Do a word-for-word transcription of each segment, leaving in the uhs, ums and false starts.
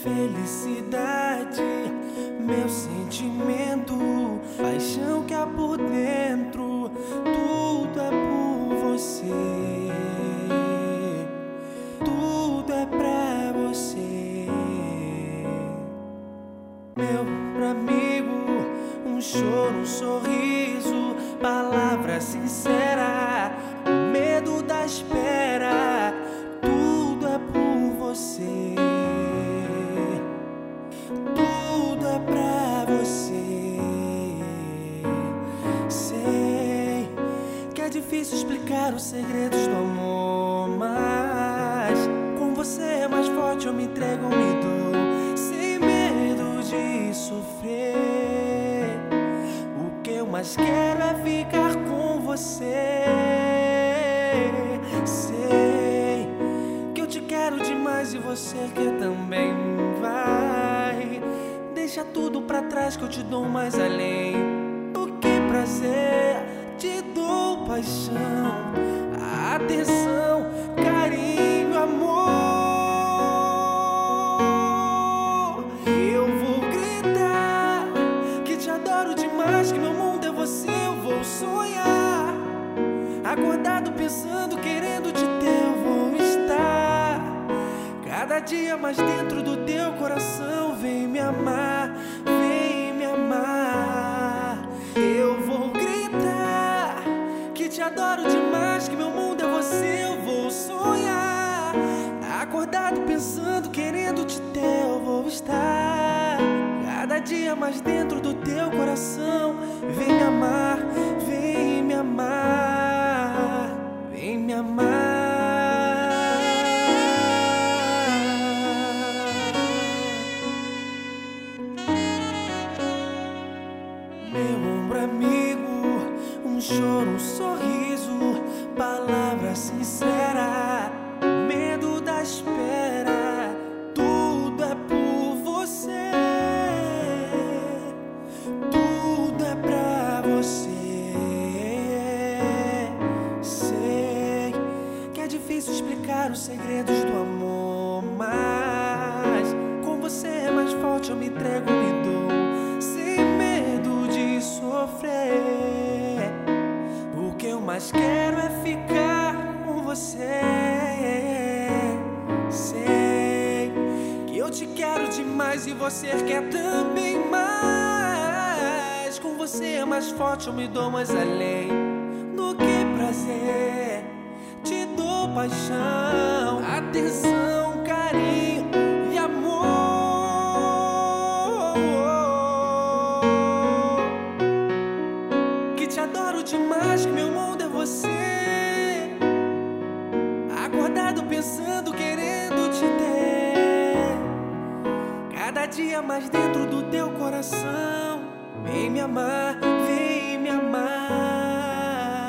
felicidade, meu sentimento, paixão que há por dentro, tudo é por você, tudo é pra você. Meu amigo, um choro, um sorriso, palavra sincera, o medo da espera, tudo é por você, tudo é pra você. Sei que é difícil explicar os segredos do amor, mas com você é mais forte, eu me entrego, eu me dou, sem medo de sofrer. O que eu mais quero é ficar com você. Sei que eu te quero demais e você quer também. Vai, deixa tudo pra trás que eu te dou mais além do que prazer. Te dou paixão, atenção, carinho, amor. Eu vou gritar que te adoro demais, que meu mundo é você. Eu vou sonhar, acordado pensando, querendo te ter. Eu vou estar cada dia mais dentro do teu coração. Vem me amar, vem me amar. Eu vou gritar que te adoro demais, que meu mundo é você. Eu vou sonhar, acordado pensando, querendo te ter. Eu vou estar cada dia mais dentro do teu coração. Vem me amar, vem me amar, vem me amar. Meu ombro amigo, um choro, um sorriso, palavra sincera, medo da espera, tudo é por você, tudo é pra você. Sei que é difícil explicar os segredos do amor, mas com você é mais forte, eu me entrego, me dou, sem medo de sofrer. O que eu mais quero é ficar com você. Sei que eu te quero demais e você quer também mais. Com você é mais forte, eu me dou mais além do que prazer. Te dou paixão, atenção, carinho e amor. Que te adoro demais, que meu mundo é você. Acordado pensando, querendo te ter. Cada dia mais dentro do teu coração. Vem me amar, vem me amar.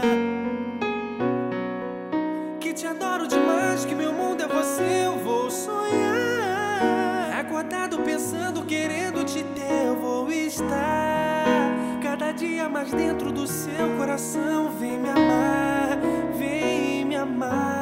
Que te adoro demais, que meu mundo é você. Eu vou sonhar, acordado pensando, querendo te ter. Eu vou estar cada dia mais dentro do seu coração. Vem me amar, vem me amar.